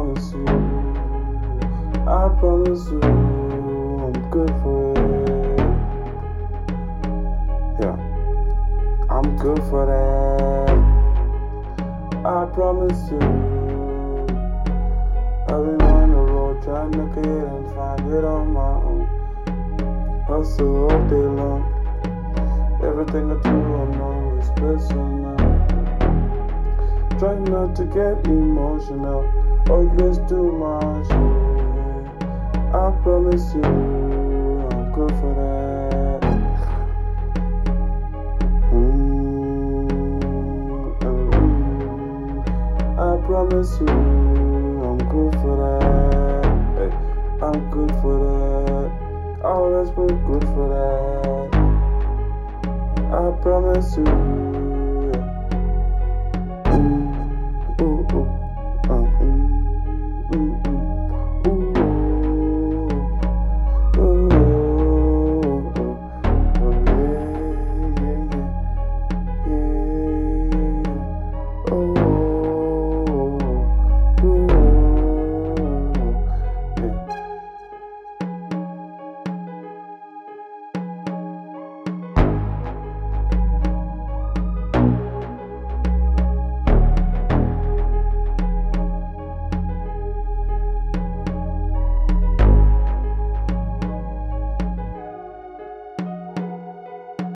promise you, I promise you, I'm good for it. Yeah, I'm good for that. I promise you. I've been on the road trying to get it and find it on my own. Hustle all day long. Everything I do, I know is personal. Try not to get emotional, always do my shit. I promise you, I'm good for that. I promise you, I'm good for that. Hey, I'm good for that. Always been good for that. I promise you.